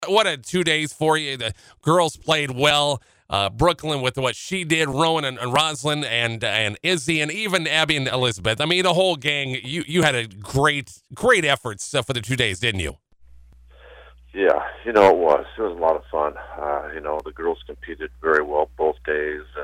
What a 2 days for you. The girls played well. Brooklyn with what she did, Rowan and Rosalind and Izzy and even Abby and Elizabeth. I mean, the whole gang. You had a great efforts for the 2 days, didn't you? Yeah, it was. It was a lot of fun. The girls competed very well both days, and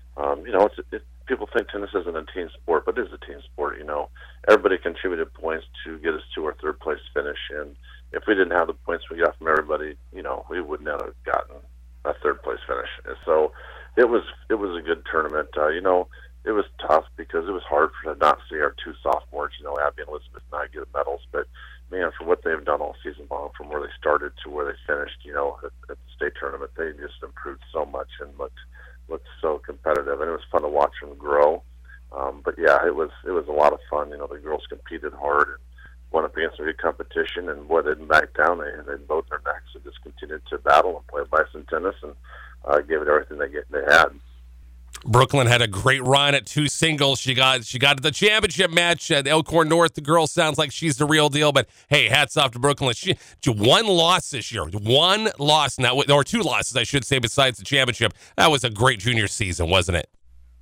people think tennis isn't a team sport, but it is a team sport. Everybody contributed points to get us to our third place finish, and if we didn't have the points we got from everybody, we would not have gotten a third place finish. And so it was a good tournament. It was tough because it was hard to not see our two sophomores, Abby and Elizabeth, not get medals, but man, for what they've done all season long, from where they started to where they finished, at the state tournament, they just improved so much and looked so competitive, and it was fun to watch them grow. But yeah, it was a lot of fun. The girls competed hard and went up against a good competition, and boy, they didn't back down. They bowed their necks and just continued to battle and play bison tennis and gave it everything they had. Brooklyn had a great run at two singles. She got to the championship match at Elkhorn North. The girl sounds like she's the real deal, but hey, hats off to Brooklyn. She one loss this year. One loss, or two losses, I should say, besides the championship. That was a great junior season, wasn't it?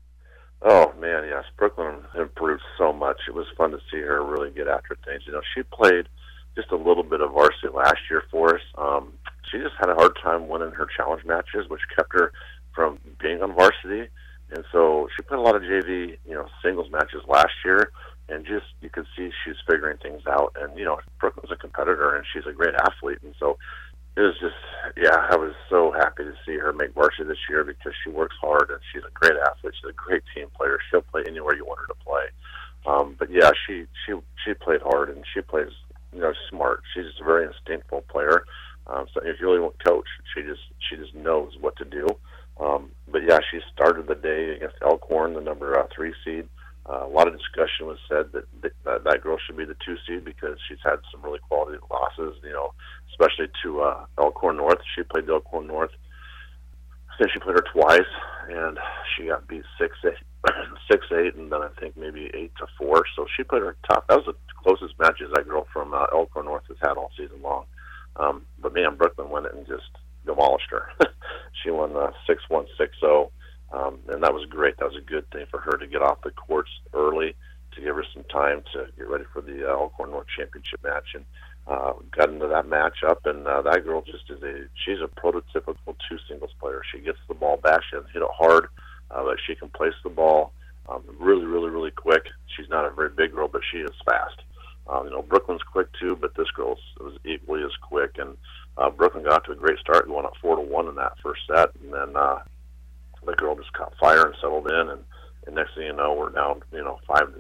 Oh, man, yes. Brooklyn improved so much. It was fun to see her really get after things. She played just a little bit of varsity last year for us. She just had a hard time winning her challenge matches, which kept her from being on varsity. And so she played a lot of JV, singles matches last year, and just you could see she's figuring things out. And Brooklyn's a competitor, and she's a great athlete. And so it was just, I was so happy to see her make varsity this year because she works hard and she's a great athlete. She's a great team player. She'll play anywhere you want her to play. But yeah, she played hard and she plays smart. She's a very instinctful player. So if you really want to coach, she just knows what to do. But yeah, she started the day against Elkhorn, the number 3 seed. A lot of discussion was said that girl should be the 2 seed because she's had some really quality losses, especially to Elkhorn North. She played Elkhorn North. I think she played her twice, and she got beat 6-8, 6-8, and then I think maybe 8-4. So she played her tough. That was the closest matches that girl from Elkhorn North has had all season long. But man, Brooklyn went in and just demolished her. She won 6-1, 6-0, and that was great. That was a good thing for her to get off the courts early to give her some time to get ready for the Elkhorn North Championship match, and got into that matchup. And that girl just she's a prototypical 2 singles player. She gets the ball back, she doesn't hit it hard, but she can place the ball really, really, really quick. She's not a very big girl, but she is fast. Brooklyn's quick too, but this girl was equally as quick. And Brooklyn got to a great start, going up 4-1 in that first set, and then the girl just caught fire and settled in. And next thing you know, we're down 5-6,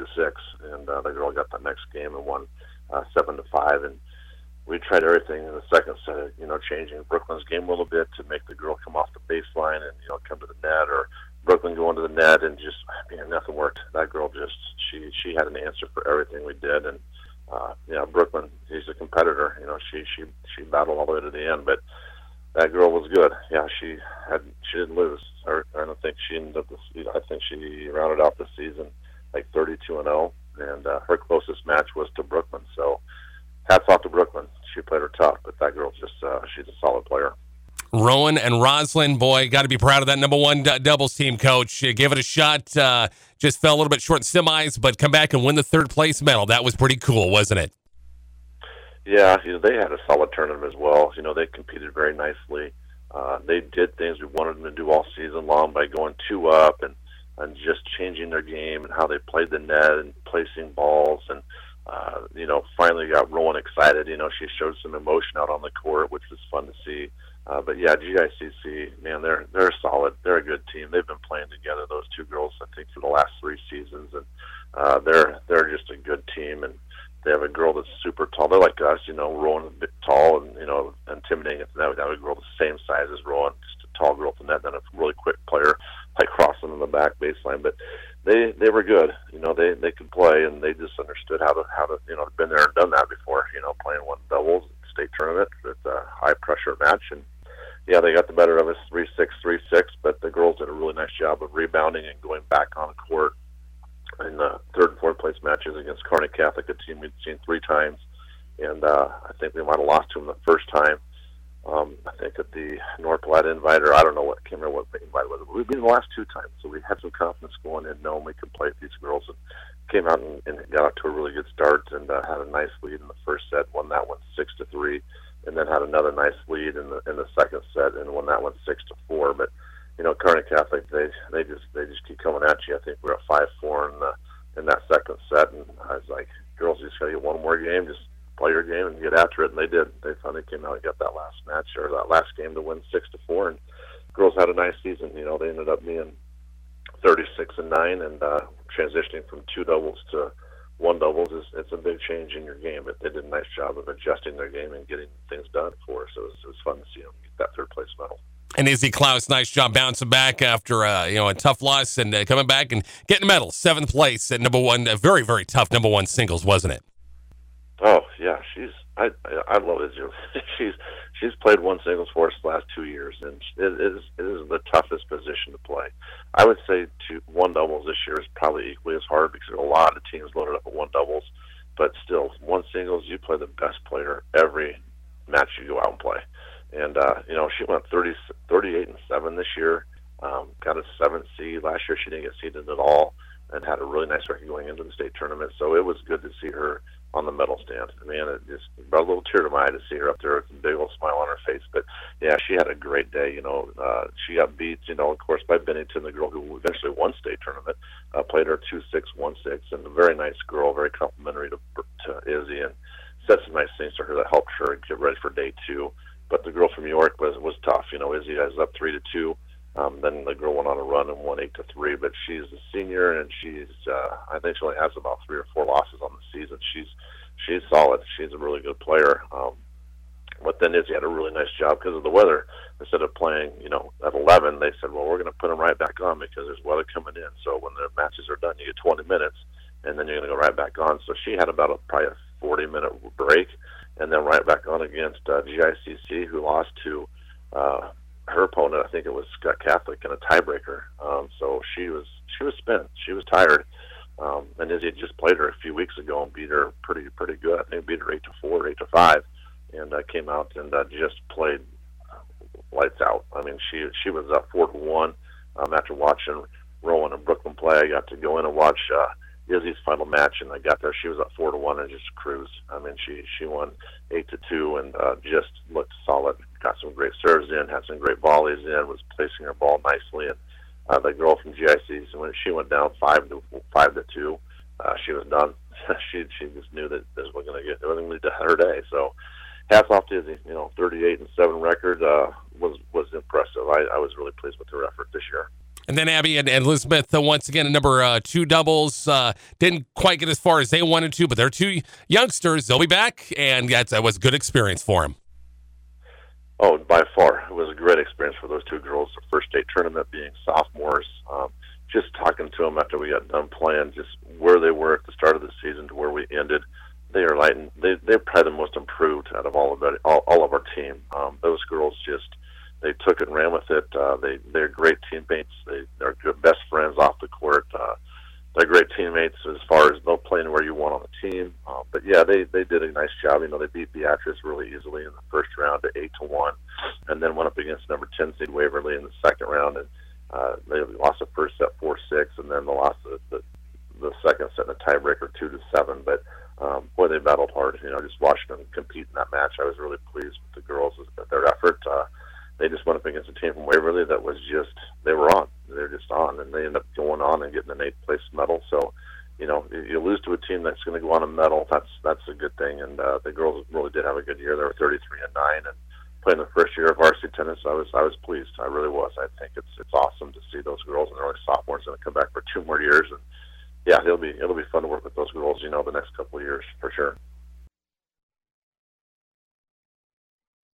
and the girl got the next game and won 7-5. And we tried everything in the second set, changing Brooklyn's game a little bit to make the girl come off the baseline and come to the net, or Brooklyn going to the net, and just nothing worked. That girl just she had an answer for everything we did. And Brooklyn, she's a competitor. She battled all the way to the end, but that girl was good. Yeah, she didn't lose. I don't think she ended up I think she rounded out the season like 32-0, and her closest match was to Brooklyn. So hats off to Brooklyn. She played her tough, but that girl's just she's a solid player. Rowan and Rosalind, boy, got to be proud of that number 1 doubles team, coach. Give it a shot. Just fell a little bit short in semis, but come back and win the 3rd place medal. That was pretty cool, wasn't it? Yeah, they had a solid tournament as well. They competed very nicely. They did things we wanted them to do all season long by going 2 up and just changing their game and how they played the net and placing balls. And, finally got Rowan excited. She showed some emotion out on the court, which was fun to see. But yeah, GICC, man, they're solid. They're a good team. They've been playing together, those 2 girls, I think, for the last 3 seasons, and they're just a good team. And they have a girl that's super tall. They're like us, Rowan is a bit tall and intimidating at the net. We have a girl the same size as Rowan, just a tall girl at the net, then a really quick player like crossing in the back baseline. But they were good. They could play, and they just understood how to been there and done that before. Playing 1 doubles state tournament. It's a high pressure match, and yeah, they got the better of us 3-6, 3-6, but the girls did a really nice job of rebounding and going back on court in the 3rd and 4th place matches against Kearney Catholic, a team we'd seen 3 times, and I think we might have lost to them the first time. I think at the North Platte Invite, or I don't know what, can't remember what the invite was. We've been the last 2 times, so we had some confidence going in, knowing we could play with these girls, and came out and got out to a really good start, and had a nice lead in the first set, won that one 6-3, and then had another nice lead in the second set, and won that one 6-4. But Kearney Catholic, they just keep coming at you. I think we're at 5-4 in that second set, and I was like, girls, you just got to get one more game, just play your game and get after it, and they did. They finally came out and got that last match, or that last game, to win 6-4, and girls had a nice season. They ended up being 36-9, and transitioning from 2 doubles to 1 doubles it's a big change in your game, but they did a nice job of adjusting their game and getting things done for us. So it was fun to see them get that 3rd place medal. And Izzy Klaus, nice job bouncing back after a tough loss and coming back and getting a medal, 7th place at number 1, a very, very tough number 1 singles, wasn't it? Oh yeah, I love Izzy. She's played 1 singles for us the last 2 years, and it is the toughest position to play. I would say 1 doubles this year is probably equally as hard, because there are a lot of teams loaded up at 1 doubles, but still 1 singles, you play the best player every match you go out and play. And she went 38-7 this year, got a 7th seed. Last year she didn't get seeded at all, and had a really nice record going into the state tournament. So it was good to see her on the medal stand. Man, it just brought a little tear to my eye to see her up there with a big old smile on her face. But yeah, she had a great day. She got beat, of course, by Bennington, the girl who eventually won state tournament. Played her 2-6, 1-6, and a very nice girl, very complimentary to Izzy, and said some nice things to her that helped her get ready for day 2. But the girl from York was tough. Izzy was up 3-2. Then the girl went on a run and won 8-3. But she's a senior, and she's I think she only has about 3 or 4 losses on the season. She's solid. She's a really good player. But then Izzy had a really nice job because of the weather. Instead of playing, at 11, they said, well, we're going to put them right back on because there's weather coming in. So when the matches are done, you get 20 minutes, and then you're going to go right back on. So she had about probably a 40-minute break, and then right back on against GICC, who lost to her opponent. I think it was Scott Catholic in a tiebreaker. So she was spent. She was tired. And Izzy had just played her a few weeks ago and beat her pretty good. I think beat her 8-4, 8-5, and came out and just played lights out. I mean, she was up 4-1 after watching Rowan and Brooklyn play. I got to go in and watch Izzy's final match, and I got there. She was up 4-1 and just cruised. I mean, she won 8-2 and just looked solid. Got some great serves in, had some great volleys in, was placing her ball nicely. And the girl from GIC, so when she went down 5-2, she was done. she just knew that this was going to get her day. So hats off to Izzy. 38-7 record was impressive. I was really pleased with her effort this year. And then Abby and Elizabeth, once again, at number 2 doubles. Didn't quite get as far as they wanted to, but they're 2 youngsters. They'll be back, and that was a good experience for them. Oh, by far. It was a great experience for those 2 girls. The first state tournament being sophomores. Just talking to them after we got done playing, just where they were at the start of the season to where we ended. They are they're probably the most improved out of all of our team. Those girls they took it and ran with it. They're great teammates. They're good best friends off the court. They're great teammates as far as they'll play anywhere you want on the team. But yeah, they did a nice job. They beat Beatrice really easily in the first round to 8-1, and then went up against number 10 seed Waverly in the second round, and they lost the first set 4-6, and then they lost the second set in a tiebreaker 2-7. But boy, they battled hard. Just watching them compete in that match, I was really pleased with the girls with their effort. They just went up against a team from Waverly that was they were on. They're just on, and they ended up going on and getting an 8th place medal. So, you lose to a team that's going to go on a medal. That's a good thing. And the girls really did have a good year. They were 33-9, and playing the first year of varsity tennis, I was pleased. I really was. I think it's awesome to see those girls, and they're only sophomores, going to come back for 2 more years. And yeah, it'll be fun to work with those girls. The next couple of years for sure.